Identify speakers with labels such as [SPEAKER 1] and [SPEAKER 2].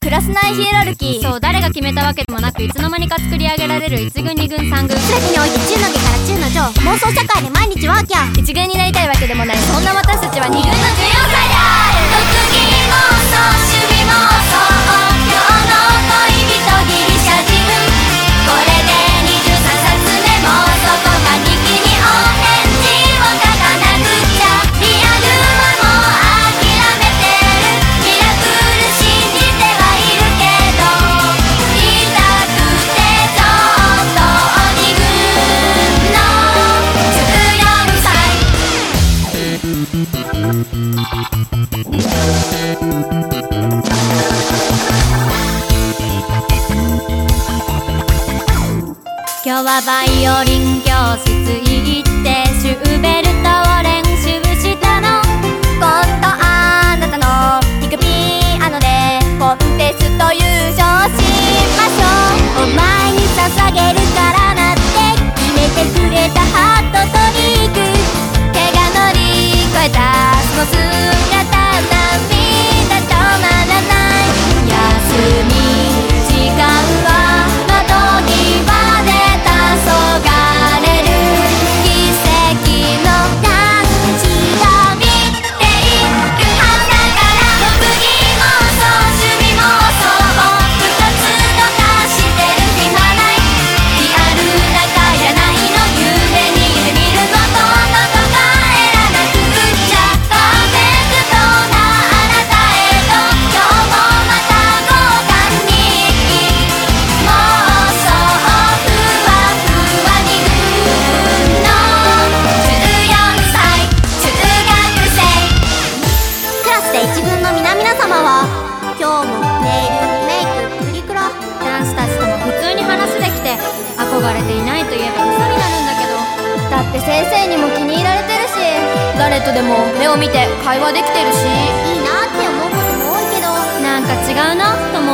[SPEAKER 1] クラス内ヒエラルキー。
[SPEAKER 2] そう、誰が決めたわけでもなく、いつの間にか作り上げられる1軍2軍3軍。
[SPEAKER 1] 全てにおいて中の下から中の上、妄想社会で毎日ワーキャー。
[SPEAKER 2] 1軍になりたいわけでもない、そんな私たちは2軍の14歳で
[SPEAKER 1] ある。特技妄想、趣味妄想、今日の恋人ギリシャ人。これで23冊目もそこが日記にお返事を書かなくちゃ。リアルはもう諦めてる。ミラクル信じてはいるけど、痛くてちょっと2軍の14歳。今日はバイオリン教室行ってシューベルトを練習したの。今度あなたの弾くピアノでコンテスト優勝しましょう。お前に捧げるからなって決めてくれたハートトニック。怪我乗り越えたその姿、涙止まらない。休み時間は窓際で黄昏れる奇跡の感じが見ているはずだから。特技妄想、趣味妄想を2つとかしてる暇ない。リアルなんかいらないの。夢に夢見るのとのと帰らなくちゃ。パーフェクトなあなたへと今日もまた交換日記。妄想ふわふわ2軍の14歳中学生。クラスで1軍の皆々様は今日もネイルメイクプリクラ。
[SPEAKER 2] 男子たちとも普通に話できて、憧れていないといえば嘘になるんだけど。
[SPEAKER 1] だって先生にも気に入られてるし、誰とでも目を見て会話できてるし、いいなって思うことも多いけど、
[SPEAKER 2] なんか違うなと思